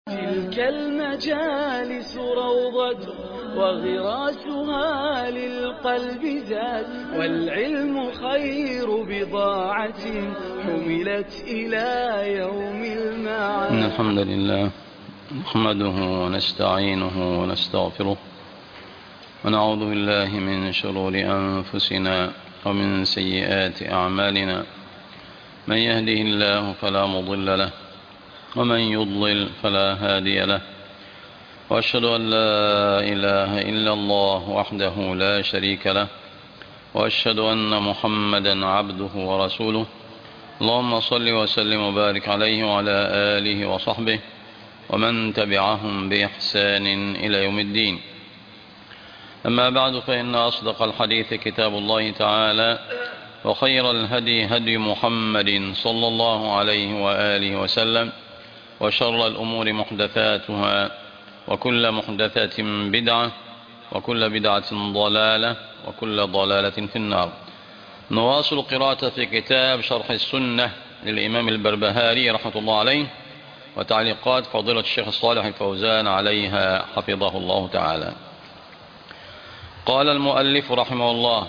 تلك المجالس روضة وغراسها للقلب زاد، والعلم خير بضاعة حملت إلى يوم المعاد. إن الحمد لله نحمده ونستعينه ونستغفره ونعوذ بالله من شرور أنفسنا ومن سيئات أعمالنا. من يهده الله فلا مضل له ومن يضلل فلا هادي له، وأشهد أن لا إله إلا الله وحده لا شريك له، وأشهد أن محمدا عبده ورسوله. اللهم صل وسلم وبارك عليه وعلى آله وصحبه ومن تبعهم بإحسان إلى يوم الدين. أما بعد، فإن أصدق الحديث كتاب الله تعالى، وخير الهدي هدي محمد صلى الله عليه وآله وسلم، وشر الأمور محدثاتها، وكل محدثة بدعة، وكل بدعة ضلالة، وكل ضلالة في النار. نواصل قراءة في كتاب شرح السنة للإمام البربهاري رحمة الله عليه، وتعليقات فضيلة الشيخ الصالح الفوزان عليها حفظه الله تعالى. قال المؤلف رحمه الله: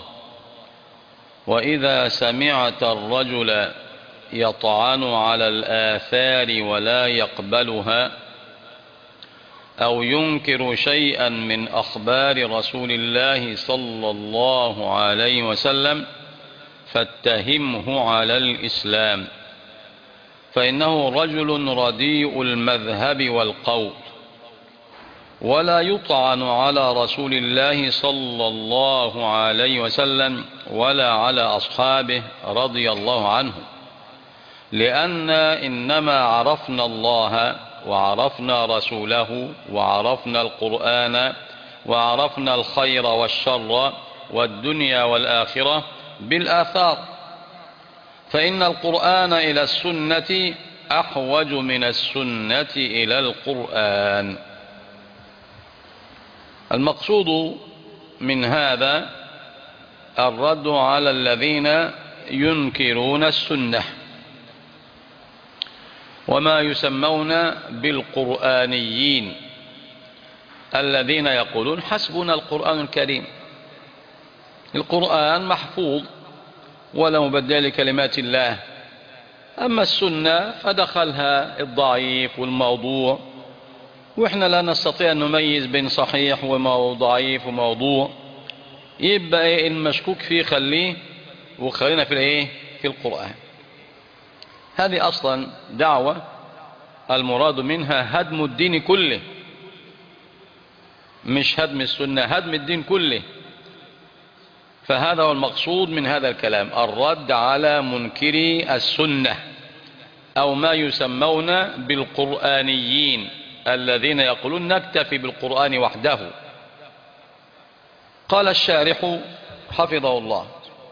وإذا سمعت الرجل يطعن على الآثار ولا يقبلها، أو ينكر شيئا من أخبار رسول الله صلى الله عليه وسلم، فاتهمه على الإسلام، فإنه رجل رديء المذهب والقول، ولا يطعن على رسول الله صلى الله عليه وسلم ولا على أصحابه رضي الله عنه، لأن إنما عرفنا الله وعرفنا رسوله وعرفنا القرآن وعرفنا الخير والشر والدنيا والآخرة بالآثار، فإن القرآن إلى السنة أحوج من السنة إلى القرآن. المقصود من هذا الرد على الذين ينكرون السنة وما يسمون بالقرآنيين، الذين يقولون حسبنا القرآن الكريم، القرآن محفوظ ولا مبدل لكلمات الله، أما السنة فدخلها الضعيف والموضوع، وإحنا لا نستطيع أن نميز بين صحيح وضعيف وموضوع، يبقى المشكوك فيه خليه وخلينا في القرآن. هذه أصلا دعوة المراد منها هدم الدين كله، مش هدم السنة، هدم الدين كله. فهذا هو المقصود من هذا الكلام، الرد على منكري السنة أو ما يسمون بالقرآنيين، الذين يقولون نكتفي بالقرآن وحده. قال الشارح حفظه الله: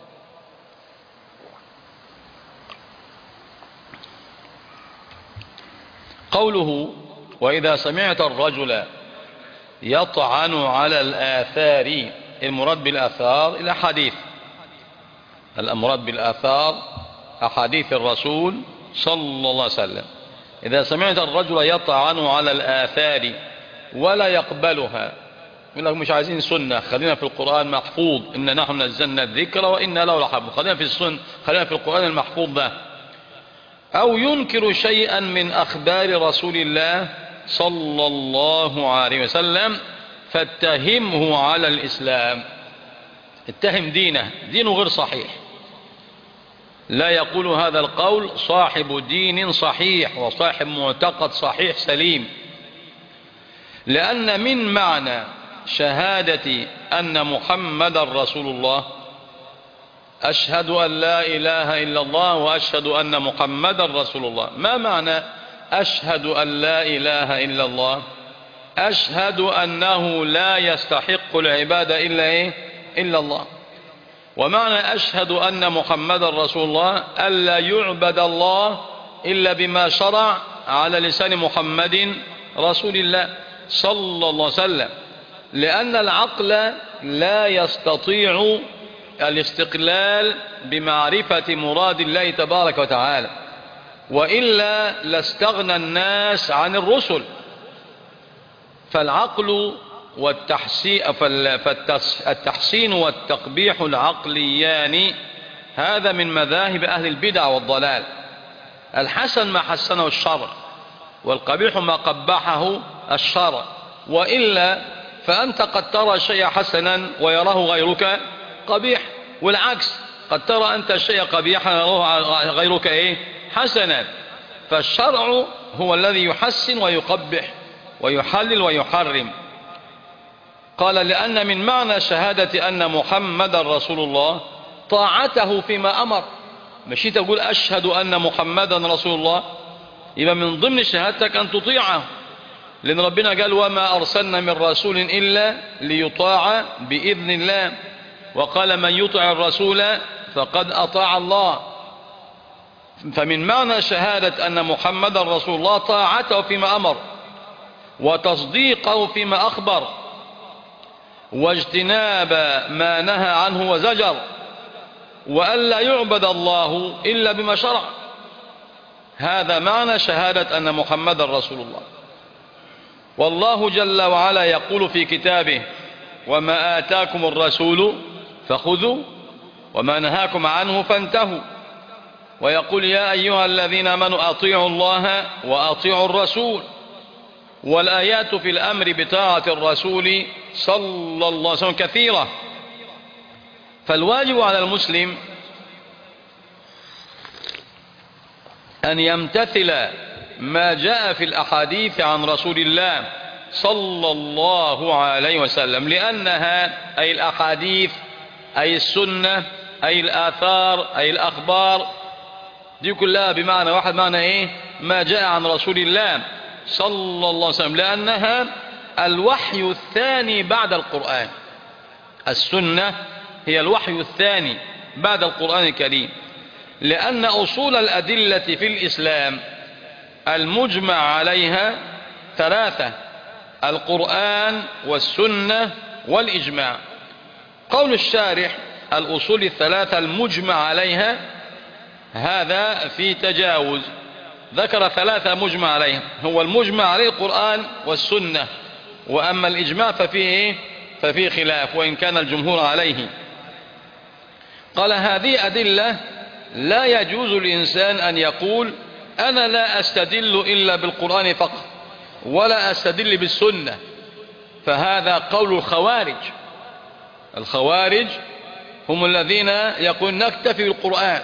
قوله وإذا سمعت الرجل يطعن على الآثار، المراد بالآثار الأحاديث، المراد بالآثار أحاديث الرسول صلى الله عليه وسلم. إذا سمعت الرجل يطعن على الآثار ولا يقبلها، يقول لك مش عايزين سنة، خلينا في القرآن محفوظ، إن نحن نزلنا الذكر وإنا له لحافظون، خلينا في السنة، خلينا في القرآن المحفوظ ده. أو ينكر شيئا من أخبار رسول الله صلى الله عليه وسلم، فاتهمه على الإسلام، اتهم دينه غير صحيح. لا يقول هذا القول صاحب دين صحيح وصاحب معتقد صحيح سليم، لأن من معنى شهادة أن محمد رسول الله أشهد أن لا إله إلا الله وأشهد أن محمد رسول الله. ما معنى أشهد أن لا إله إلا الله؟ أشهد أنه لا يستحق العبادة إلا الله. ومعنى أشهد أن محمد رسول الله ألا يعبد الله إلا بما شرع على لسان محمد رسول الله صلى الله عليه وسلم، لأن العقل لا يستطيع الاستقلال بمعرفة مراد الله تبارك وتعالى، وإلا لاستغنى الناس عن الرسل فالعقل فالتحسين والتقبيح العقليان هذا من مذاهب أهل البدع والضلال. الحسن ما حسنه الشرع، والقبيح ما قبحه الشرع، وإلا فأنت قد ترى شيء حسنا ويراه غيرك قبيح، والعكس قد ترى أنت الشيء قبيحا ويراه غيرك حسنا. فالشرع هو الذي يحسن ويقبح ويحلل ويحرم. قال لأن من معنى شهادة أن محمد رسول الله طاعته فيما أمر. مشي تقول أشهد أن محمدا رسول الله، يبقى من ضمن شهادتك أن تطيعه، لأن ربنا قال وما أرسلنا من رسول إلا ليطاع بإذن الله، وقال من يطع الرسول فقد أطاع الله. فمن معنى شهادة أن محمد رسول الله طاعته فيما أمر، وتصديقه فيما أخبر، واجتناب ما نهى عنه وزجر، وألا يعبد الله إلا بما شرع. هذا معنى شهادة أن محمد رسول الله. والله جل وعلا يقول في كتابه وما آتاكم الرسول فخذوا وما نهاكم عنه فانتهوا، ويقول يا أيها الذين آمنوا أطيعوا الله وأطيعوا الرسول. والآيات في الأمر بطاعة الرسول صلى الله عليه وسلم كثيرة. فالواجب على المسلم أن يمتثل ما جاء في الأحاديث عن رسول الله صلى الله عليه وسلم، لأنها أي الأحاديث أي السنة أي الآثار أي الأخبار دي كلها بمعنى واحد، معنى ما جاء عن رسول الله صلى الله عليه وسلم، لأنها الوحي الثاني بعد القرآن. السنة هي الوحي الثاني بعد القرآن الكريم، لأن أصول الأدلة في الإسلام المجمع عليها ثلاثة: القرآن والسنة والإجماع. قول الشارح الأصول الثلاثة المجمع عليها، هذا في تجاوز، ذكر ثلاثة مجمع عليها. هو المجمع عليه القرآن والسنة، وأما الإجماع ففيه خلاف وإن كان الجمهور عليه. قال هذه أدلة لا يجوز للإنسان أن يقول أنا لا أستدل إلا بالقرآن فقط ولا أستدل بالسنة، فهذا قول الخوارج. الخوارج هم الذين يقولون نكتفي بالقرآن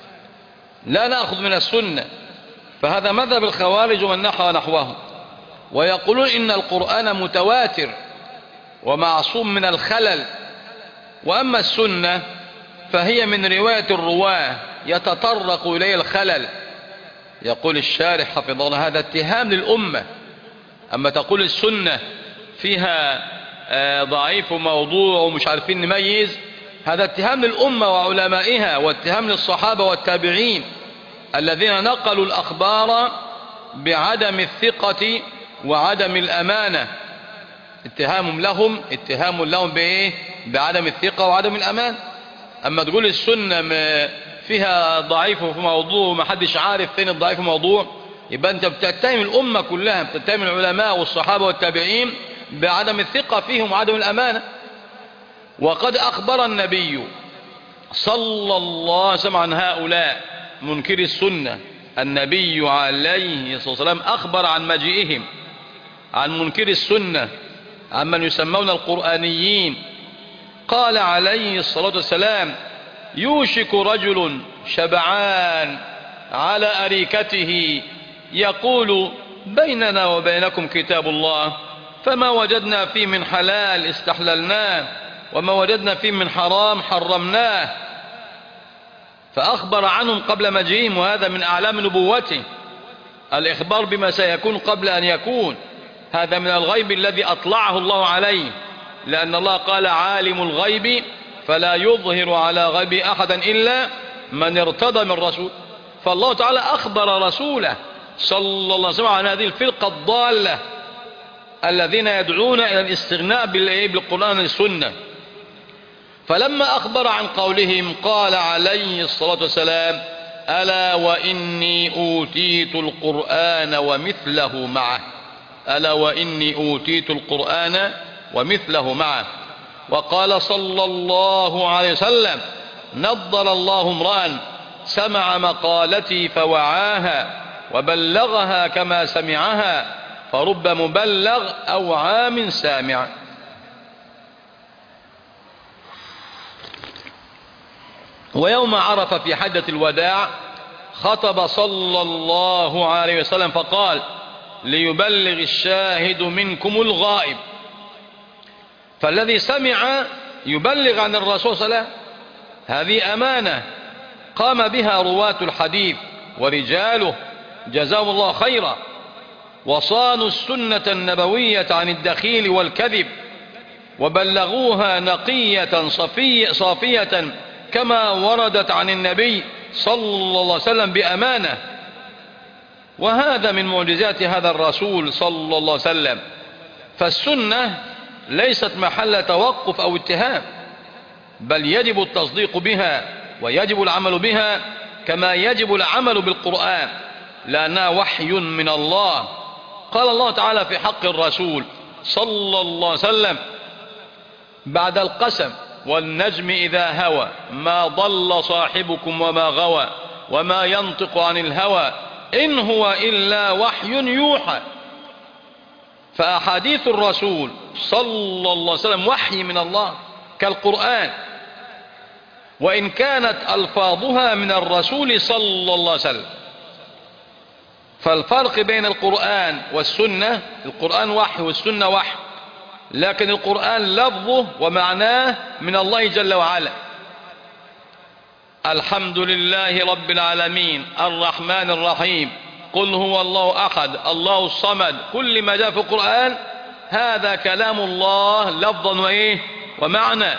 لا نأخذ من السنة، فهذا مذهب الخوارج ومن نحوهم. ويقولون إن القرآن متواتر ومعصوم من الخلل، وأما السنة فهي من رواية الرواه يتطرق إليه الخلل. يقول الشارح حفظه الله هذا اتهام للأمة. أما تقول السنة فيها ضعيف وموضوع ومش عارفين نميز، هذا اتهام للأمة وعلمائها، واتهام للصحابة والتابعين الذين نقلوا الأخبار بعدم الثقة وعدم الأمانة. اتهام لهم بعدم الثقة وعدم الأمانة. أما تقول السنة فيها ضعيف وفي موضوع وما حدش عارف فين الضعيف وموضوع، يبقى أنت بتتهم الأمة كلها، بتتهم العلماء والصحابة والتابعين بعدم الثقة فيهم وعدم الأمانة. وقد أخبر النبي صلى الله عليه وسلم عن هؤلاء منكر السنة. النبي عليه الصلاة والسلام أخبر عن مجيئهم، عن منكر السنة، عن من يسمون القرآنيين. قال عليه الصلاة والسلام يوشك رجل شبعان على أريكته يقول بيننا وبينكم كتاب الله، فما وجدنا فيه من حلال استحللناه وما وجدنا فيه من حرام حرمناه. فأخبر عنهم قبل مجيئهم، وهذا من أعلام نبوته، الإخبار بما سيكون قبل أن يكون. هذا من الغيب الذي أطلعه الله عليه، لأن الله قال عالم الغيب فلا يظهر على غيب أحدا إلا من ارتضى من رسول. فالله تعالى أخبر رسوله صلى الله عليه وسلم عن هذه الفرقة الضالة الذين يدعون إلى الاستغناء بالقرآن والسنة. فلما أخبر عن قولهم قال عليه الصلاة والسلام ألا وإني أوتيت القرآن ومثله معه. ألا وإني أوتيت القرآن ومثله معه. وقال صلى الله عليه وسلم: نضر الله امرأ سمع مقالتي فوعاها وبلغها كما سمعها، فرب مبلغ أوعى من سامع. ويوم عرفة في حجة الوداع خطب صلى الله عليه وسلم فقال: ليبلغ الشاهد منكم الغائب. فالذي سمع يبلغ عن الرسول صلى الله عليه وسلم، هذه أمانة قام بها رواة الحديث ورجاله جزاهم الله خيرا، وصانوا السنة النبوية عن الدخيل والكذب، وبلغوها نقية صافية كما وردت عن النبي صلى الله عليه وسلم بأمانة. وهذا من معجزات هذا الرسول صلى الله عليه وسلم. فالسنة ليست محل توقف أو اتهام، بل يجب التصديق بها ويجب العمل بها كما يجب العمل بالقرآن، لأنها وحي من الله. قال الله تعالى في حق الرسول صلى الله عليه وسلم بعد القسم: والنجم إذا هوى ما ضل صاحبكم وما غوى وما ينطق عن الهوى إن هو إلا وحي يوحى. فأحاديث الرسول صلى الله عليه وسلم وحي من الله كالقرآن، وإن كانت ألفاظها من الرسول صلى الله عليه وسلم. فالفرق بين القرآن والسنة: القرآن وحي والسنة وحي، لكن القرآن لفظه ومعناه من الله جل وعلا. الحمد لله رب العالمين الرحمن الرحيم قل هو الله أحد الله الصمد، كل ما جاء في القرآن هذا كلام الله لفظا ومعنى.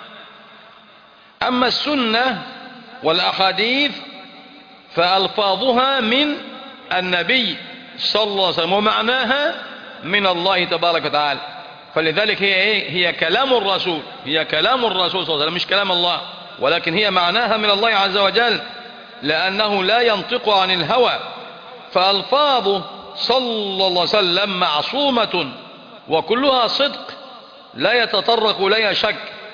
أما السنة والأحاديث فألفاظها من النبي صلى الله عليه وسلم ومعناها من الله تبارك وتعالى. فلذلك هي كلام الرسول، هي كلام الرسول صلى الله عليه وسلم، مش كلام الله، ولكن هي معناها من الله عز وجل، لأنه لا ينطق عن الهوى. فألفاظه صلى الله عليه وسلم معصومة وكلها صدق لا يتطرق إليها شك.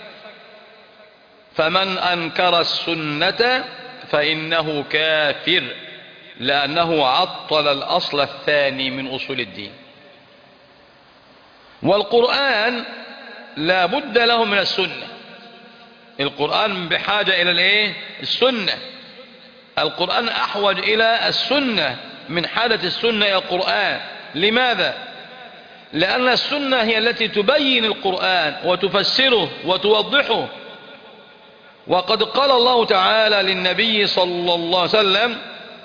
فمن أنكر السنة فإنه كافر، لأنه عطل الأصل الثاني من أصول الدين. والقرآن لا بد له من السنة. القرآن بحاجة إلى السنة. القرآن أحوج إلى السنة من حالة السنة إلى القرآن. لماذا؟ لأن السنة هي التي تبين القرآن وتفسره وتوضحه. وقد قال الله تعالى للنبي صلى الله عليه وسلم: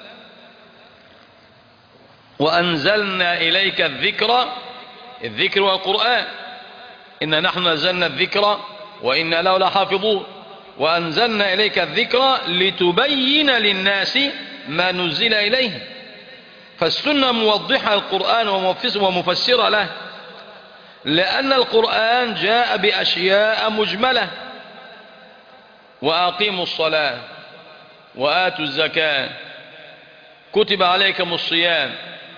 وأنزلنا إليك الذكر والقرآن إنا نحن نزلنا الذكر وإنا له لحافظون وأنزلنا إليك الذكر لتبين للناس ما نزل إليه. فالسنة موضحة القرآن ومفسرة له، لأن القرآن جاء بأشياء مجملة: وأقيموا الصلاة وآتوا الزكاة كتب عليكم الصيام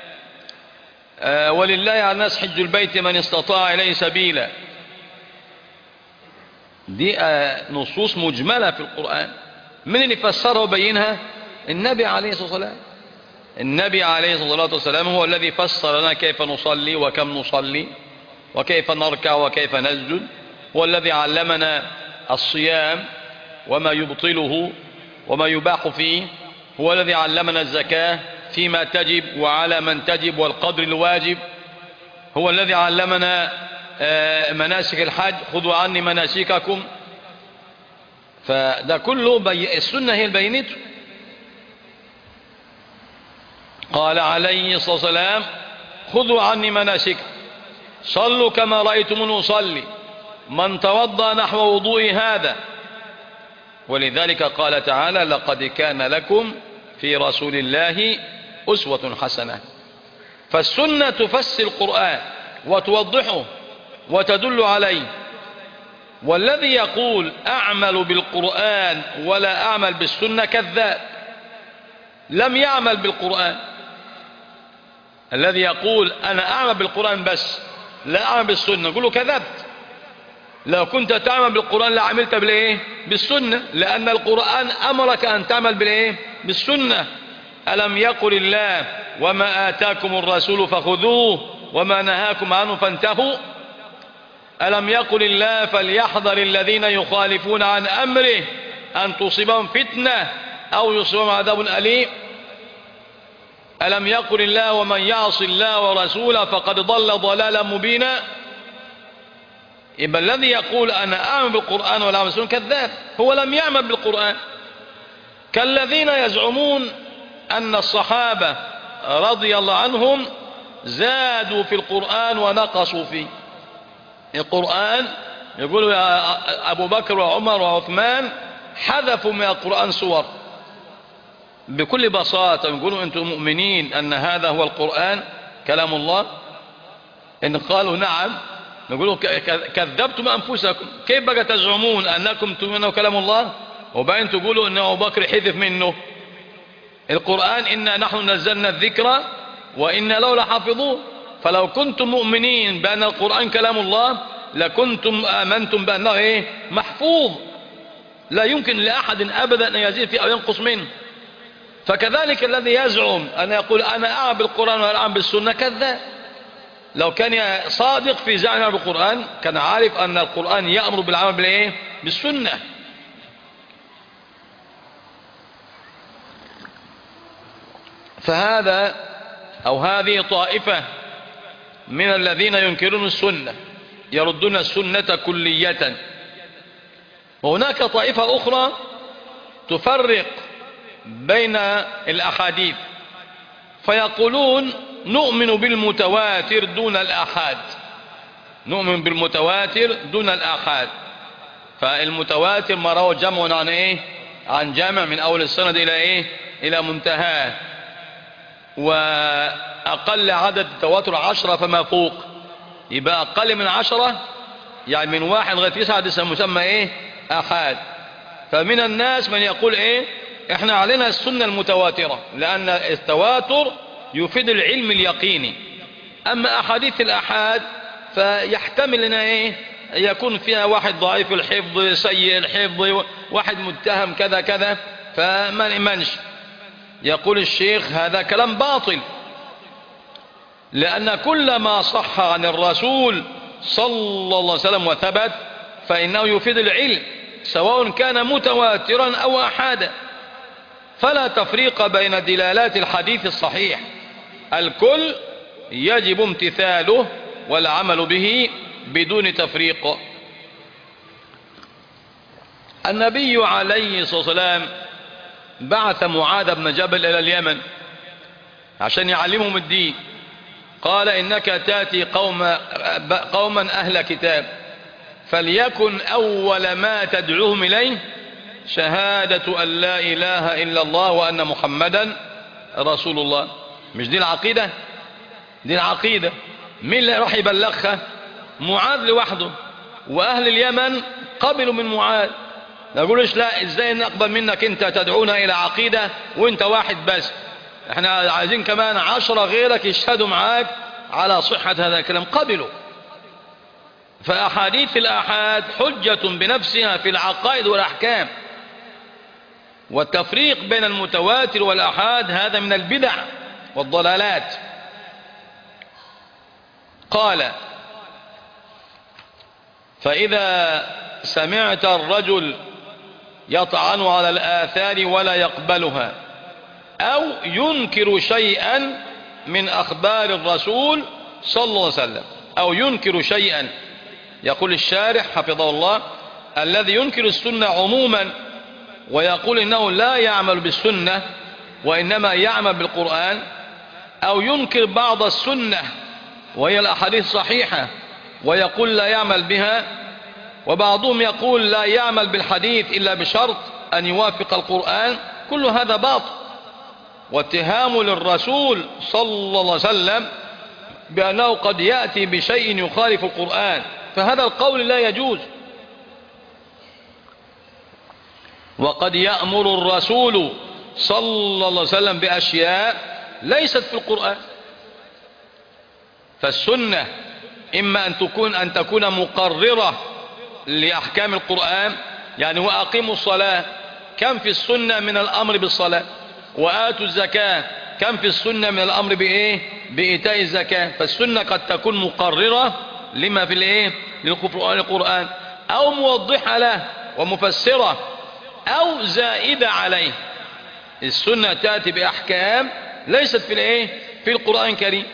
ولله على الناس حج البيت من استطاع إليه سبيلا. دي نصوص مجملة في القرآن. من اللي فسرها وبينها؟ النبي عليه الصلاة والسلام. النبي عليه الصلاة والسلام هو الذي فسر لنا كيف نصلي وكم نصلي وكيف نركع وكيف نسجد. هو الذي علمنا الصيام وما يبطله وما يباح فيه. هو الذي علمنا الزكاة فيما تجب وعلى من تجب والقدر الواجب. هو الذي علمنا مناسك الحج: خذوا عني مناسككم. فده كله السنة هي البينته. قال عليه الصلاة والسلام: خذوا عني مناسك صلوا كما رأيتموني أصلي من توضأ نحو وضوئي هذا. ولذلك قال تعالى: لقد كان لكم في رسول الله أسوة حسنة. فالسنة تفسر القرآن وتوضحه وتدل عليه. والذي يقول أعمل بالقرآن ولا أعمل بالسنة كذاب، لم يعمل بالقرآن. الذي يقول أنا أعمل بالقرآن بس لا أعمل بالسنة، نقول له كذبت. لو كنت تعمل بالقرآن لعملت بالإيه؟ بالسنة، لأن القرآن أمرك أن تعمل بالإيه؟ بالسنة. ألم يقل الله وما آتاكم الرسول فخذوه وما نهاكم عنه فانتهوا؟ ألم يقل الله فليحذر الذين يخالفون عن أمره أن تصيبهم فتنة أو يصيبهم عذاب أليم؟ ألم يقل الله ومن يعص الله ورسوله فقد ضل ضلالا مبينا؟ يبقى الذي يقول أنا أعمل بالقرآن ولا أعمل بالسنة كذاب، هو لم يعمل بالقرآن. كالذين يزعمون أن الصحابة رضي الله عنهم زادوا في القرآن ونقصوا فيه. القرآن يقولوا يا أبو بكر وعمر وعثمان حذفوا من القرآن سور. بكل بساطة يقولوا أنتم مؤمنين أن هذا هو القرآن كلام الله؟ إن قالوا نعم نقولوا كذبتم أنفسكم. كيف بقى تزعمون أنكم تؤمنون كلام الله وبعدين تقولوا أن أبو بكر حذف منه؟ القرآن إنا نحن نزلنا الذكر وإنا له لحافظون. فلو كنتم مؤمنين بأن القرآن كلام الله لكنتم آمنتم بأنه إيه؟ محفوظ، لا يمكن لأحد أبدا أن يزيد فيه أو ينقص منه. فكذلك الذي يزعم أن يقول أنا أعمل بالقرآن ولا أعمل بالسنة كذاب. لو كان صادق في زعمه بالقرآن كان عارف أن القرآن يأمر بالعمل بالإيه؟ بالسنة. فهذا أو هذه طائفة من الذين ينكرون السنة يردون السنة كلية. وهناك طائفة أخرى تفرق بين الأحاديث فيقولون نؤمن بالمتواتر دون الآحاد. نؤمن بالمتواتر دون الآحاد. فالمتواتر ما روى جمع عن إيه؟ عن جامع من أول السند إلى إيه؟ إلى منتهى. وأقل عدد التواتر 10 فما فوق. يبقى أقل من 10 يعني من 1 لغاية 9 مسمى إيه؟ آحاد. فمن الناس من يقول إيه؟ إحنا علينا السنة المتواترة لأن التواتر يفيد العلم اليقيني. أما أحاديث الآحاد فيحتمل لنا إيه؟ يكون فيها واحد ضعيف الحفظ سيء الحفظ واحد متهم كذا كذا فما نأمنش. يقول الشيخ هذا كلام باطل، لأن كل ما صح عن الرسول صلى الله عليه وسلم وثبت فإنه يفيد العلم سواء كان متواترا أو أحادا. فلا تفريق بين دلالات الحديث الصحيح، الكل يجب امتثاله والعمل به بدون تفريق. النبي عليه الصلاة والسلام بعث معاذ بن جبل إلى اليمن عشان يعلمهم الدين. قال إنك تأتي قوما أهل كتاب فليكن أول ما تدعوهم إليه شهادة أن لا إله إلا الله وأن محمدا رسول الله. مش دي العقيدة؟ دي العقيدة. مين اللي راح يبلغها؟ معاذ لوحده. وأهل اليمن قبلوا من معاذ. ما يقولوش لا ازاي نقبل منك انت تدعونا الى عقيدة وانت واحد بس، احنا عايزين كمان 10 غيرك يشهدوا معاك على صحة هذا الكلام. قبلوا. فأحاديث الآحاد حجة بنفسها في العقائد والأحكام. والتفريق بين المتواتر والآحاد هذا من البدع والضلالات. قال فإذا سمعت الرجل يطعن على الآثار ولا يقبلها أو ينكر شيئا من أخبار الرسول صلى الله عليه وسلم أو ينكر شيئا، يقول الشارح حفظه الله الذي ينكر السنة عموما ويقول إنه لا يعمل بالسنة وإنما يعمل بالقرآن، أو ينكر بعض السنة وهي الأحاديث صحيحة ويقول لا يعمل بها، وبعضهم يقول لا يعمل بالحديث إلا بشرط أن يوافق القرآن. كل هذا باطل واتهام للرسول صلى الله عليه وسلم بأنه قد يأتي بشيء يخالف القرآن، فهذا القول لا يجوز. وقد يأمر الرسول صلى الله عليه وسلم بأشياء ليست في القرآن، فالسنة إما أن تكون مقررة لأحكام القرآن، يعني وأقيموا الصلاة، كم في السنة من الأمر بالصلاة؟ وآتوا الزكاة، كم في السنة من الأمر بإيه؟ بإيتاء الزكاة. فالسنة قد تكون مقررة لما في الإيه؟ للقرآن، أو موضحة له ومفسرة، أو زائدة عليه. السنة تأتي بأحكام ليست في الإيه؟ في القرآن الكريم.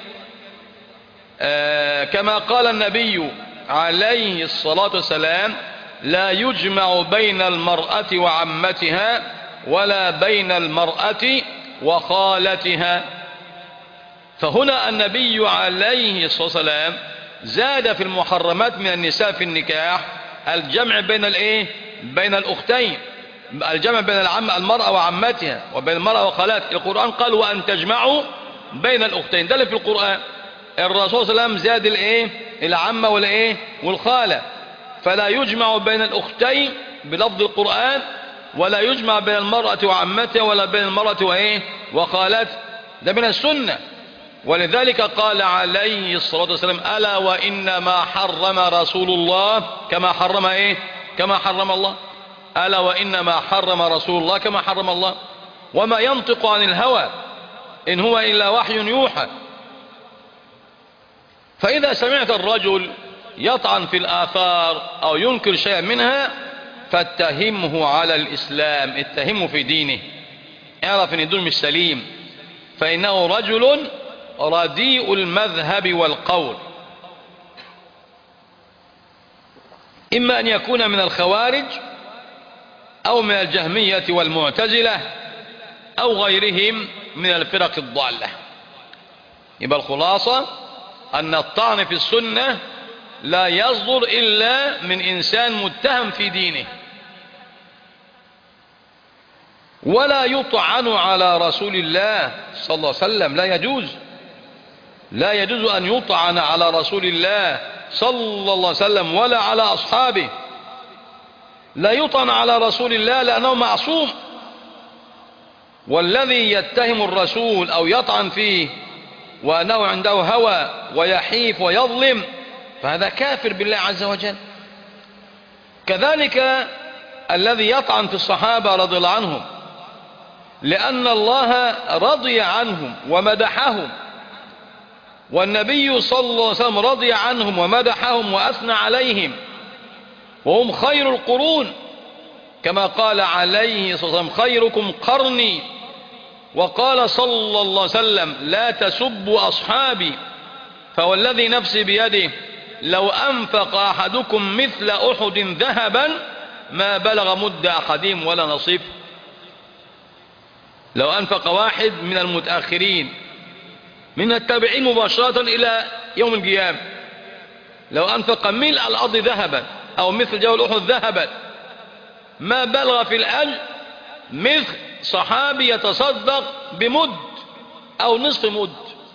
كما قال النبي عليه الصلاة والسلام: لا يجمع بين المرأة وعمتها ولا بين المرأة وخالتها. فهنا النبي عليه الصلاة والسلام زاد في المحرمات من النساء في النكاح الجمع بين الايه؟ بين الاختين، الجمع بين المرأة وعمتها وبين المرأة وخالاتها. القرآن قال: وأن تجمعوا بين الأختين، ده اللي في القرآن. الرسول صلى الله عليه وسلم زاد الايه؟ العمة والايه؟ والخالة. فلا يجمع بين الأختين بلفظ القرآن، ولا يجمع بين المرأة وعمتها ولا بين المرأة وايه؟ وخالتها. ده من السنة. ولذلك قال عليه الصلاة والسلام: ألا وإنما حرم رسول الله كما حرم ايه؟ كما حرم الله. ألا وإنما حرم رسول الله كما حرم الله. وما ينطق عن الهوى إن هو إلا وحي يوحى. فإذا سمعت الرجل يطعن في الآثار أو ينكر شيئا منها فاتهمه على الإسلام، اتهمه في دينه، اعرف ان دول مش سليم، فإنه رجل رديء المذهب والقول. إما أن يكون من الخوارج أو من الجهمية والمعتزلة أو غيرهم من الفرق الضالة. يبقى الخلاصة أن الطعن في السنة لا يصدر إلا من إنسان متهم في دينه. ولا يطعن على رسول الله صلى الله عليه وسلم، لا يجوز، لا يجوز أن يطعن على رسول الله صلى الله عليه وسلم ولا على أصحابه. لا يطعن على رسول الله لأنه معصوم، والذي يتهم الرسول أو يطعن فيه وأنه عنده هوى ويحيف ويظلم فهذا كافر بالله عز وجل. كذلك الذي يطعن في الصحابة رضي الله عنهم لأن الله رضي عنهم ومدحهم، والنبي صلى الله عليه وسلم رضي عنهم ومدحهم وأثنى عليهم، وهم خير القرون كما قال عليه الصلاة والسلام: خيركم قرني. وقال صلى الله عليه وسلم: لا تسبوا أصحابي، فوالذي نفسي بيده لو أنفق أحدكم مثل أحد ذهبا ما بلغ مد أحدهم ولا نصيف. لو أنفق واحد من المتأخرين من التابعين مباشرة إلى يوم القيامة، لو أنفق ملء الأرض ذهبا أو مثل جبل أحد ذهبا ما بلغ في الأجر مثل صحابي يتصدق بمد أو نصف مد.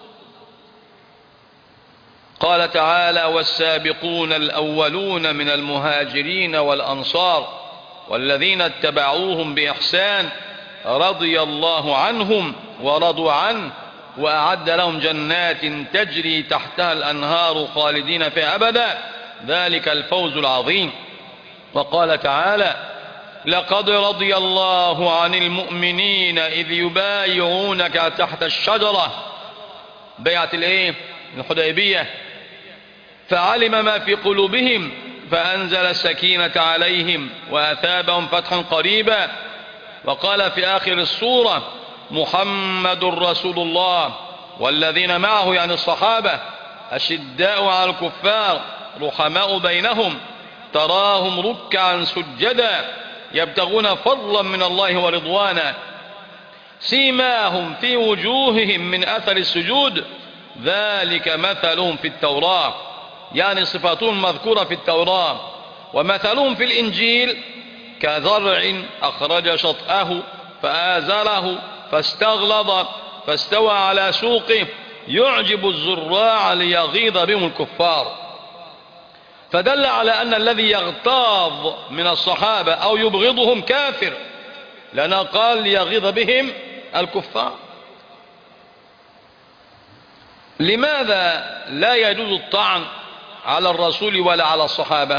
قال تعالى: والسابقون الأولون من المهاجرين والأنصار والذين اتبعوهم بإحسان رضي الله عنهم ورضوا عنه وأعد لهم جنات تجري تحتها الأنهار خالدين فيها أبدا ذلك الفوز العظيم. وقال تعالى: لقد رضي الله عن المؤمنين إذ يبايعونك تحت الشجرة، بيعة الايه؟ الحديبية، فعلم ما في قلوبهم فأنزل السكينة عليهم وأثابهم فتحا قريبا. وقال في آخر السورة: محمد رسول الله والذين معه، يعني الصحابة، أشداء على الكفار رحماء بينهم تراهم ركعا سجدا يبتغون فضلا من الله ورضوانا سيماهم في وجوههم من أثر السجود ذلك مثلهم في التوراة، يعني صفاتهم مذكورة في التوراة. ومثلهم في الإنجيل كزرع أخرج شطأه فآزره فاستغلظ فاستوى على سوقه يعجب الزراع ليغيظ بهم الكفار. فدل على أن الذي يغتاظ من الصحابة أو يبغضهم كافر، لأنه قال ليغيظ بهم الكفار. لماذا لا يجوز الطعن على الرسول ولا على الصحابة؟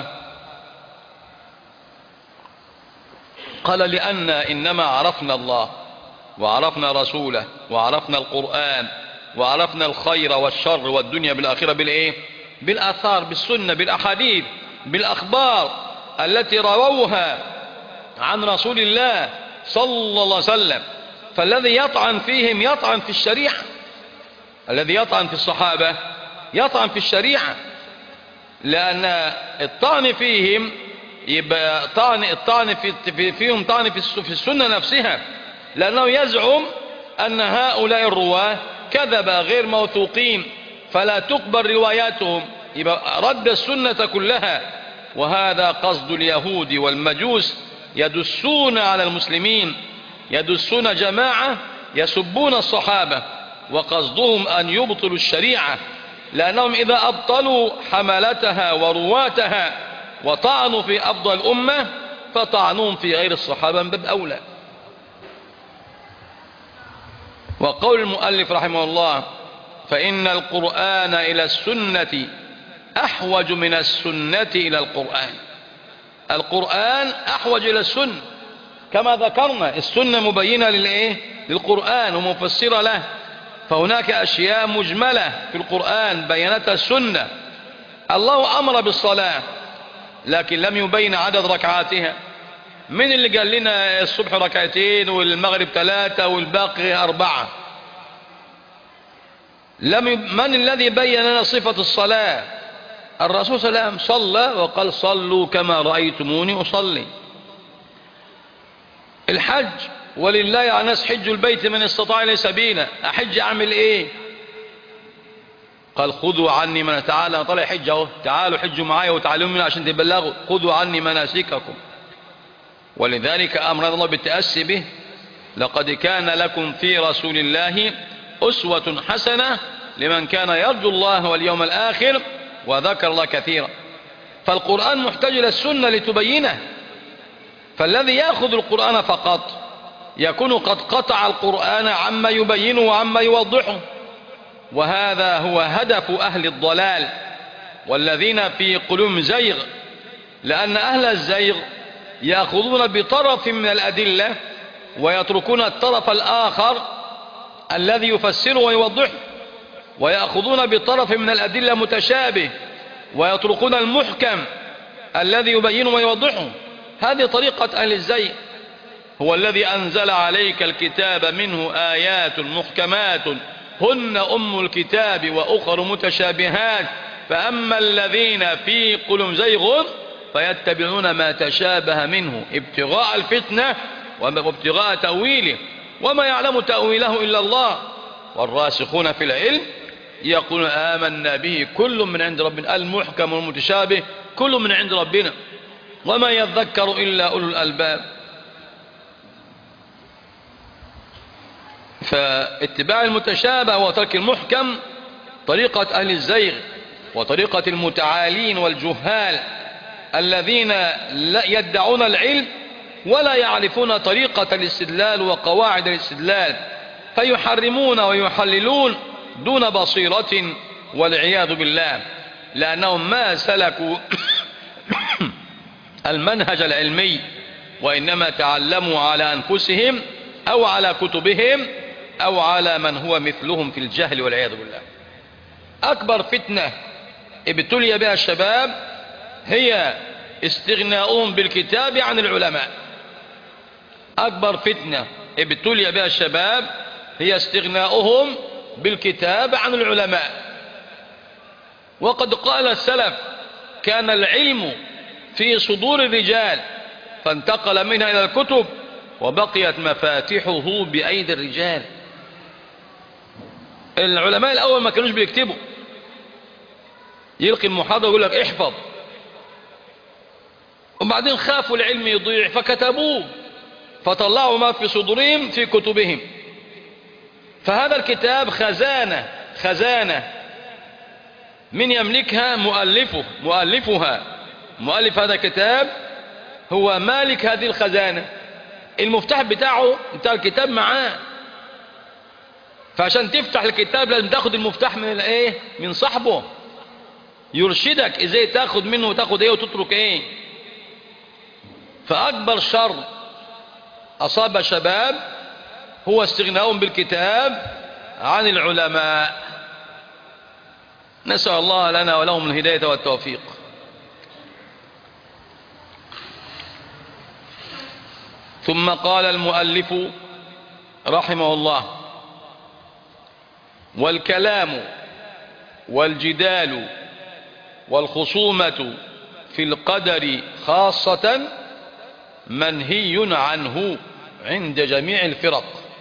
قال لأن إنما عرفنا الله وعرفنا رسوله وعرفنا القرآن وعرفنا الخير والشر والدنيا بالآخرة بالإيه؟ بالآثار، بالسنة، بالأحاديث، بالأخبار التي رووها عن رسول الله صلى الله عليه وسلم. فالذي يطعن فيهم يطعن في الشريعة، الذي يطعن في الصحابة يطعن في الشريعة، لأن الطعن فيهم يبقى الطعن فيهم طعن في السنة نفسها، لأنه يزعم أن هؤلاء الرواة كذبة غير موثوقين فلا تقبل رواياتهم، يبقى رد السنة كلها. وهذا قصد اليهود والمجوس، يدسون على المسلمين، يدسون جماعة يسبون الصحابة، وقصدهم أن يبطلوا الشريعة، لأنهم إذا أبطلوا حملتها ورواتها وطعنوا في أفضل الأمة فطعنوهم في غير الصحابة من باب أولى. وقول المؤلف رحمه الله: فإن القرآن إلى السنة أحوج من السنة إلى القرآن. القرآن أحوج إلى السنة كما ذكرنا، السنة مبينة للقرآن ومفسرة له، فهناك أشياء مجملة في القرآن بينتها السنة. الله أمر بالصلاة لكن لم يبين عدد ركعاتها. من اللي قال لنا الصبح ركعتين والمغرب 3 والباقي 4؟ من الذي بين لنا صفة الصلاة؟ الرسول صلى الله عليه وسلم صلى وقال: صلوا كما رأيتموني أصلي. الحج: ولله على الناس حج البيت من استطاع إليه سبيلا. أحج أعمل إيه؟ قال: خذوا عني من تعالى طلع حج اهو، تعالوا حجوا معايا وتعلموا مني عشان تبلغوا، خذوا عني مناسككم. ولذلك أمرنا الله بالتأسي به: لقد كان لكم في رسول الله أسوة حسنة لمن كان يرجو الله واليوم الآخر وذكر الله كثيرا. فالقرآن محتاج إلى السنة لتبينه، فالذي يأخذ القرآن فقط يكون قد قطع القرآن عما يبينه وعما يوضحه، وهذا هو هدف أهل الضلال والذين في قلوبهم زيغ، لأن أهل الزيغ يأخذون بطرف من الأدلة ويتركون الطرف الآخر الذي يفسره ويوضحه، ويأخذون بطرف من الأدلة متشابه ويتركون المحكم الذي يبينه ويوضحه. هذه طريقة أهل الزيغ. هو الذي أنزل عليك الكتاب منه آيات محكمات هن أم الكتاب وأخر متشابهات فأما الذين في قلوبهم زيغ فيتبعون ما تشابه منه ابتغاء الفتنة وابتغاء تأويله وما يعلم تأويله إلا الله والراسخون في العلم يقولون آمنا به كل من عند ربنا. المحكم والمتشابه كل من عند ربنا وما يذكر إلا أولو الألباب. فاتباع المتشابه وترك المحكم طريقة أهل الزيغ وطريقة المتعالين والجهال الذين يدعون العلم ولا يعرفون طريقة الاستدلال وقواعد الاستدلال، فيحرمون ويحللون دون بصيرة والعياذ بالله، لأنهم ما سلكوا المنهج العلمي وإنما تعلموا على أنفسهم أو على كتبهم أو على من هو مثلهم في الجهل والعياذ بالله. أكبر فتنة ابتلي بها الشباب هي استغناؤهم بالكتاب عن العلماء. أكبر فتنة ابتلي بها الشباب هي استغناؤهم بالكتاب عن العلماء. وقد قال السلف كان العلم في صدور الرجال فانتقل منها إلى الكتب وبقيت مفاتيحه بأيدي الرجال. العلماء الأول ما كانوش بيكتبوا، يلقي المحاضرة ويقول لك احفظ، وبعدين خافوا العلم يضيع فكتبوه فطلعوا ما في صدورهم في كتبهم. فهذا الكتاب خزانة من يملكها مؤلفها. مؤلف هذا الكتاب هو مالك هذه الخزانة، المفتاح بتاع الكتاب معاه. فعشان تفتح الكتاب لازم تاخد المفتاح من الايه، من صاحبه يرشدك ازاي تاخد منه وتاخد ايه وتترك ايه. فاكبر شر اصاب شباب هو استغناؤهم بالكتاب عن العلماء. نسأل الله لنا ولهم الهداية والتوفيق. ثم قال المؤلف رحمه الله: والكلام والجدال والخصومة في القدر خاصة منهي عنه عند جميع الفرق،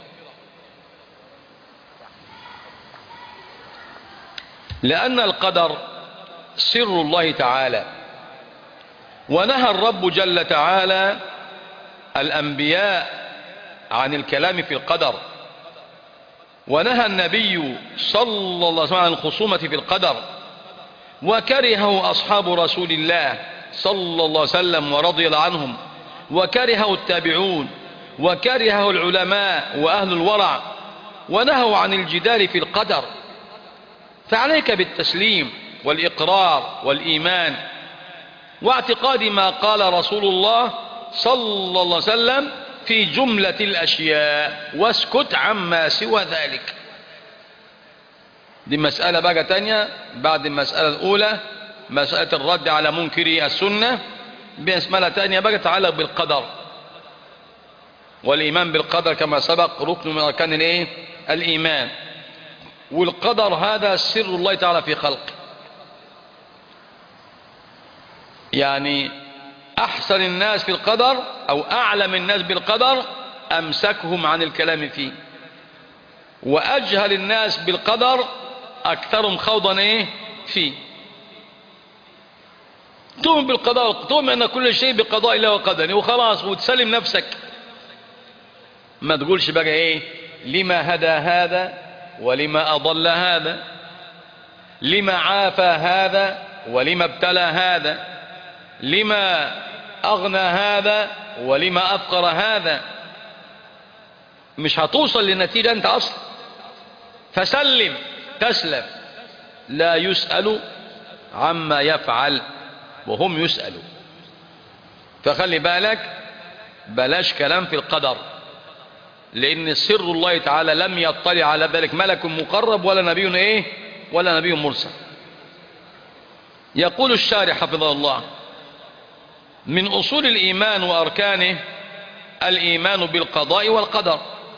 لأن القدر سر الله تعالى، ونهى الرب جل تعالى الأنبياء عن الكلام في القدر، ونهى النبي صلى الله عليه وسلم عن الخصومة في القدر، وكرهه أصحاب رسول الله صلى الله عليه وسلم ورضي الله عنهم، وكرهه التابعون، وكرهه العلماء وأهل الورع، ونهوا عن الجدال في القدر. فعليك بالتسليم والإقرار والإيمان واعتقاد ما قال رسول الله صلى الله عليه وسلم في جملة الأشياء، واسكت عما سوى ذلك. دي مسألة بقى تانية بعد المسألة الأولى، مسألة الرد على منكري السنة. بمسألة تانية بقى تتعلق بالقدر، والإيمان بالقدر كما سبق ركن من أركان الايه، الإيمان. والقدر هذا سر الله تعالى في خلقه، يعني أحسن الناس في القدر أو أعلم الناس بالقدر أمسكهم عن الكلام فيه، وأجهل الناس بالقدر أكثرهم خوضا إيه فيه. تؤمن بالقضاء، تؤمن أن كل شيء بقضاء الله وقدره وخلاص، وتسلم نفسك. ما تقولش بقى إيه لما هدى هذا ولما أضل هذا، لما عافى هذا ولما ابتلى هذا، لما أغنى هذا ولما أفقر هذا. مش هتوصل للنتيجة أنت أصلا. فسلم تسلم. لا يسأل عما يفعل وهم يسألوا. فخلي بالك، بلاش كلام في القدر، لأن سر الله تعالى لم يطلع على ذلك ملك مقرب ولا نبي إيه ولا نبي مرسل. يقول الشارح حفظه الله: من أصول الإيمان وأركانه الإيمان بالقضاء والقدر.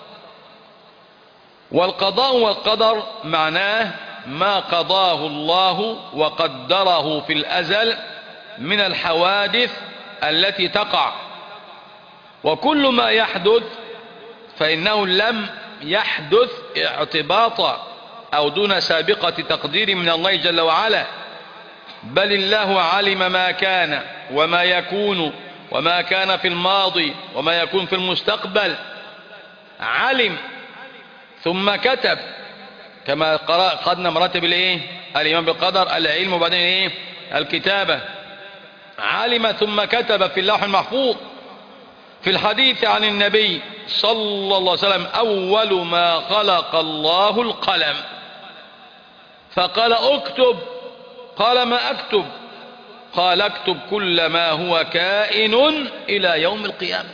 والقضاء والقدر معناه ما قضاه الله وقدره في الأزل من الحوادث التي تقع، وكل ما يحدث فإنه لم يحدث اعتباطا أو دون سابقة تقدير من الله جل وعلا، بل الله علم ما كان وما يكون وما كان في الماضي وما يكون في المستقبل. علم ثم كتب، كما قدنا مراتب الايه الايمان بالقدر: العلم وبعدين ايه الكتابة. علم ثم كتب في اللوح المحفوظ. في الحديث عن النبي صلى الله عليه وسلم: أول ما خلق الله القلم، فقال اكتب. قال ما أكتب؟ قال اكتب كل ما هو كائن إلى يوم القيامة.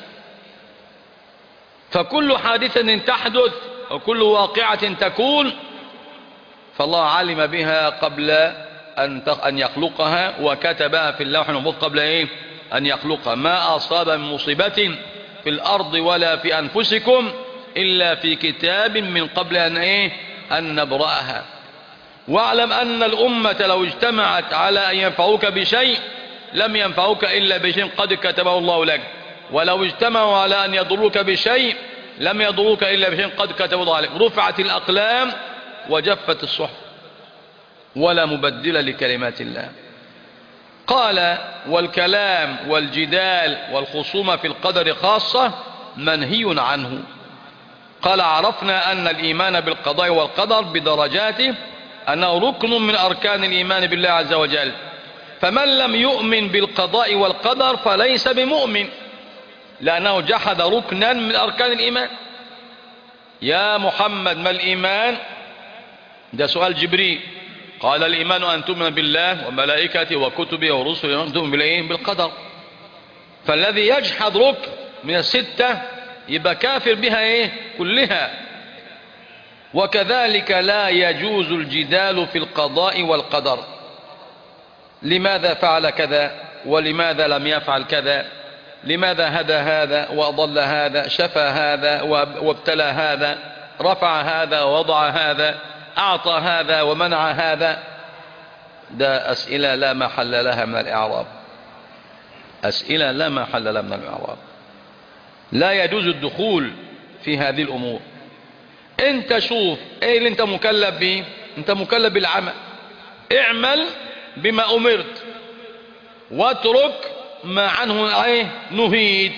فكل حادثة تحدث وكل واقعة تكون فالله علم بها قبل أن يخلقها، وكتبها في اللوح المحفوظ قبل أن يخلقها. ما أصاب من مصيبة في الأرض ولا في أنفسكم إلا في كتاب من قبل أن نبرأها. واعلم أن الأمة لو اجتمعت على أن ينفعوك بشيء لم ينفعوك إلا بشيء قد كتبه الله لك، ولو اجتمعوا على أن يضروك بشيء لم يضروك إلا بشيء قد كتبه الله عليك. رفعت الأقلام وجفت الصحف، ولا مبدل لكلمات الله. قال: والكلام والجدال والخصومة في القدر خاصة منهي عنه. قال: عرفنا أن الإيمان بالقضاء والقدر بدرجاته أنه ركن من أركان الإيمان بالله عز وجل، فمن لم يؤمن بالقضاء والقدر فليس بمؤمن، لأنه جحد ركنا من أركان الإيمان. يا محمد ما الإيمان؟ ده سؤال جبريل. قال الإيمان أن تؤمن بالله وملائكته وكتبه ورسله وأن تؤمن بالإيه؟ بالقدر. فالذي يجحد ركن من الستة يبقى كافر بها إيه؟ كلها. وكذلك لا يجوز الجدال في القضاء والقدر. لماذا فعل كذا ولماذا لم يفعل كذا؟ لماذا هدى هذا وأضل هذا؟ شفى هذا وابتلى هذا؟ رفع هذا ووضع هذا؟ أعطى هذا ومنع هذا؟ ده أسئلة لا محل لها من الإعراب. أسئلة لا محل لها من الإعراب. لا يجوز الدخول في هذه الأمور. انت شوف ايه اللي انت مكلف به. انت مكلف بالعمل. اعمل بما أمرت واترك ما عنه ايه نهيت،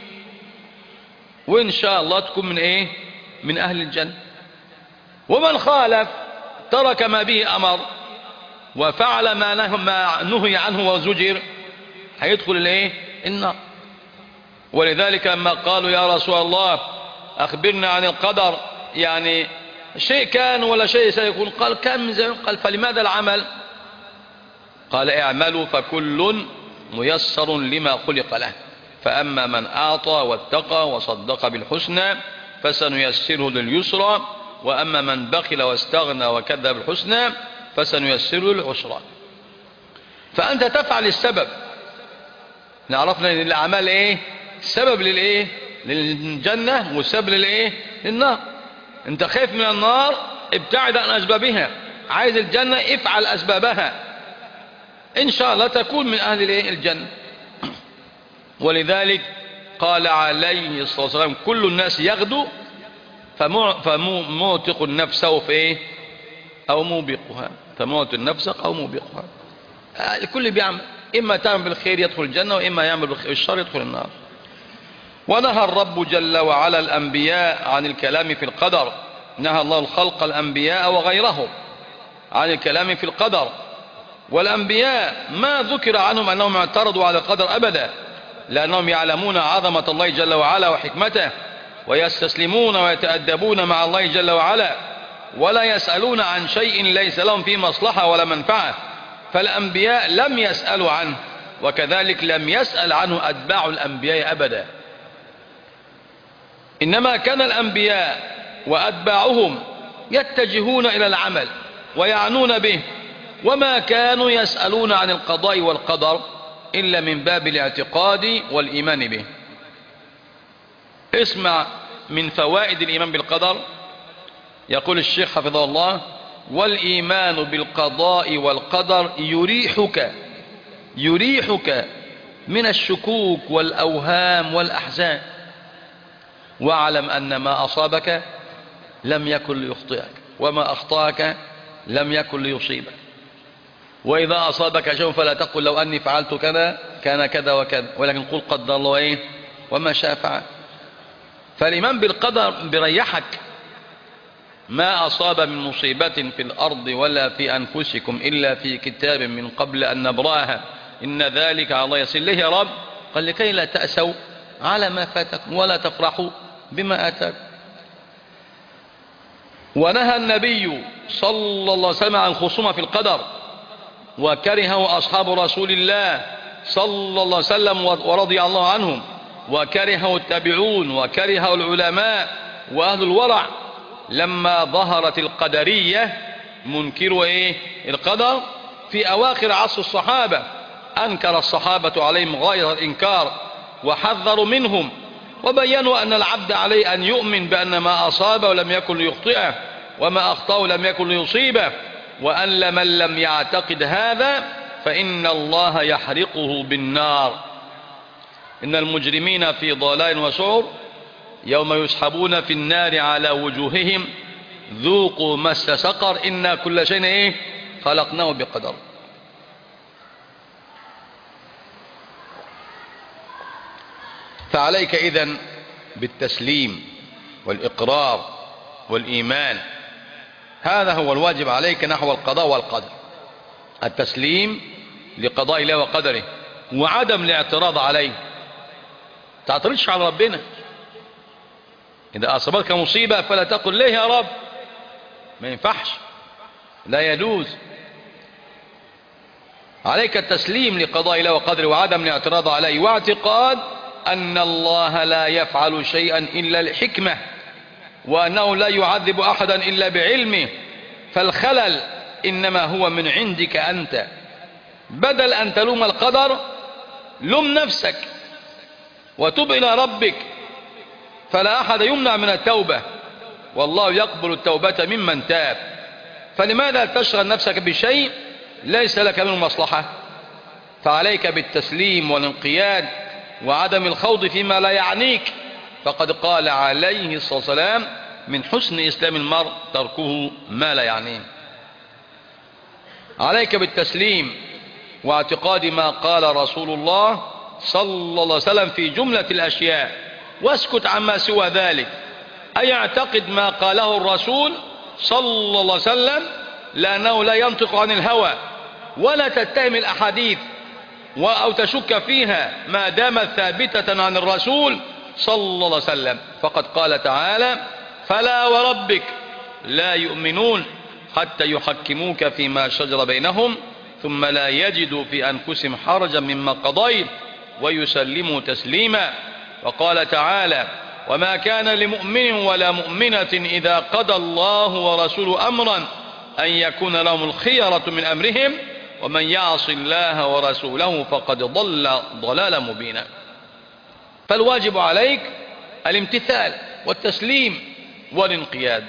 وإن شاء الله تكون من ايه من أهل الجنة. ومن خالف ترك ما به أمر وفعل ما نهي عنه وزجر هيدخل الايه النار. ولذلك لما قالوا يا رسول الله أخبرنا عن القدر، يعني شيء كان ولا شيء سيكون، قال كان من زمان. قال فلماذا العمل؟ قال اعملوا فكل ميسر لما خلق له، فأما من أعطى واتقى وصدق بالحسنى فسنيسره لليسرى، وأما من بخل واستغنى وكذب بالحسنى فسنيسره للعسرى. فأنت تفعل السبب. نعرفنا ان الأعمال ايه السبب للايه للجنة والسبب للايه للنار. انت خايف من النار ابتعد عن أسبابها، عايز الجنة افعل أسبابها، إن شاء الله تكون من أهل الجنة. ولذلك قال عليه الصلاة والسلام كل الناس يغدو فموتق نفسه في إيه أو موبقها، فموت النفس أو موبقها. الكل بيعمل، إما تعمل بالخير يدخل الجنة وإما يعمل بالشر يدخل النار. ونهى الرب جل وعلا الأنبياء عن الكلام في القدر. نهى الله الخلق الأنبياء وغيرهم عن الكلام في القدر. والأنبياء ما ذكر عنهم أنهم اعترضوا على القدر أبدا، لأنهم يعلمون عظمة الله جل وعلا وحكمته، ويستسلمون ويتأدبون مع الله جل وعلا، ولا يسألون عن شيء ليس لهم فيه مصلحة ولا منفعة. فالأنبياء لم يسألوا عنه، وكذلك لم يسأل عنه أتباع الأنبياء أبدا. إنما كان الأنبياء وأتباعهم يتجهون إلى العمل ويعنون به، وما كانوا يسألون عن القضاء والقدر إلا من باب الاعتقاد والإيمان به. اسمع من فوائد الإيمان بالقدر. يقول الشيخ حفظه الله: والإيمان بالقضاء والقدر يريحك من الشكوك والأوهام والأحزان، واعلم أن ما أصابك لم يكن ليخطئك، وما أخطأك لم يكن ليصيبك. وإذا أصابك شيء فلا تقل لو أني فعلت كذا كان كذا وكذا، ولكن قل قدر الله إيه وما شاء فعل. فالإيمان بالقدر بريحك. ما أصاب من مصيبة في الأرض ولا في أنفسكم إلا في كتاب من قبل أن نبرأها إن ذلك على الله يسير. ليه يا رب؟ قال لكي لا تأسوا على ما فاتكم ولا تفرحوا بما آتاكم. ونهى النبي صلى الله عليه وسلم عن الخصومة في القدر، وكرهه أصحاب رسول الله صلى الله عليه وسلم ورضي الله عنهم، وكرهه التابعون، وكرهه العلماء وأهل الورع لما ظهرت القدرية منكروا القدر في أواخر عصر الصحابة. أنكر الصحابة عليهم غاية الإنكار وحذروا منهم، وبينوا أن العبد عليه أن يؤمن بأن ما أصابه لم يكن ليخطئه وما أخطأه لم يكن ليصيبه، وأن من لم يعتقد هذا فإن الله يحرقه بالنار. إن المجرمين في ضلال وسعر يوم يسحبون في النار على وجوههم ذوقوا مس سقر إنا كل شيء خلقناه بقدر. فعليك إذن بالتسليم والإقرار والإيمان. هذا هو الواجب عليك نحو القضاء والقدر: التسليم لقضاء الله وقدره، وعدم الاعتراض عليه. تعترضش على ربنا، إذا أصابتك مصيبة فلا تقل ليه يا رب، ما ينفعش، لا يجوز. عليك التسليم لقضاء الله وقدره وعدم الاعتراض عليه، واعتقاد أن الله لا يفعل شيئا إلا لحكمة، وأنه لا يعذب أحدا إلا بعلمه، فالخلل إنما هو من عندك أنت. بدل أن تلوم القدر لم نفسك وتب إلى ربك، فلا أحد يمنع من التوبة، والله يقبل التوبة ممن تاب. فلماذا تشغل نفسك بشيء ليس لك منه مصلحة؟ فعليك بالتسليم والانقياد وعدم الخوض فيما لا يعنيك، فقد قال عليه الصلاة والسلام: من حسن إسلام المرء تركه ما لا يعنيه. عليك بالتسليم واعتقاد ما قال رسول الله صلى الله عليه وسلم في جملة الأشياء، واسكت عما سوى ذلك. أي اعتقد ما قاله الرسول صلى الله عليه وسلم، لأنه لا ينطق عن الهوى، ولا تتهم الأحاديث أو تشك فيها ما دامت ثابتة عن الرسول صلى الله عليه وسلم. فقد قال تعالى: فلا وربك لا يؤمنون حتى يحكموك فيما شجر بينهم ثم لا يجدوا في أنفسهم حرجا مما قضيت ويسلموا تسليما. وقال تعالى: وما كان لمؤمن ولا مؤمنة إذا قضى الله ورسوله أمرا أن يكون لهم الخيرة من أمرهم ومن يعص الله ورسوله فقد ضل ضلالا مبينا. فالواجب عليك الامتثال والتسليم والانقياد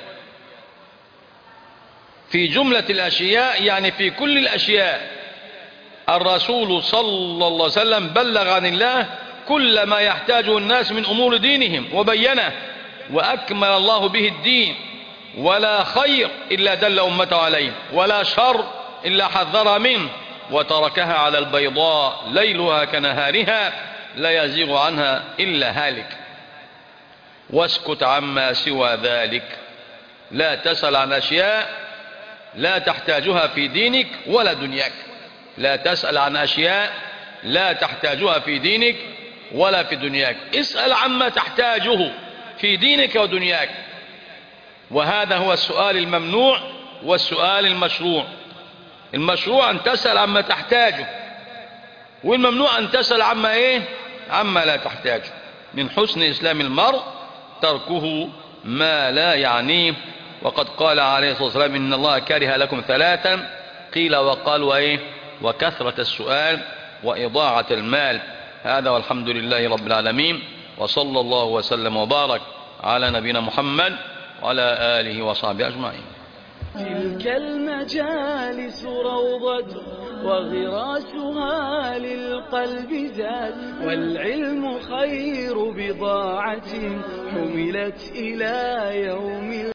في جملة الأشياء، يعني في كل الأشياء. الرسول صلى الله عليه وسلم بلغ عن الله كل ما يحتاجه الناس من أمور دينهم وبينه، وأكمل الله به الدين، ولا خير إلا دل أمته عليه، ولا شر إلا حذر منه، وتركها على البيضاء ليلها كنهارها لا يزيغ عنها إلا هالك. واسكت عما سوى ذلك، لا تسأل عن أشياء لا تحتاجها في دينك ولا دنياك. لا تسأل عن أشياء لا تحتاجها في دينك ولا في دنياك، اسأل عما تحتاجه في دينك ودنياك. وهذا هو السؤال الممنوع والسؤال المشروع. المشروع أن تسأل عما تحتاجه، والممنوع أن تسأل عما إيه؟ عما لا تحتاجه. من حسن إسلام المرء تركه ما لا يعنيه. وقد قال عليه الصلاة والسلام: إن الله كره لكم ثلاثا، قيل وقال وإيه؟ وكثرة السؤال وإضاعة المال. هذا والحمد لله رب العالمين، وصلى الله وسلم وبارك على نبينا محمد وعلى آله وصحبه أجمعين. تلك المجالس روضة وغراسها للقلب زاد، والعلم خير بضاعة حملت إلى يوم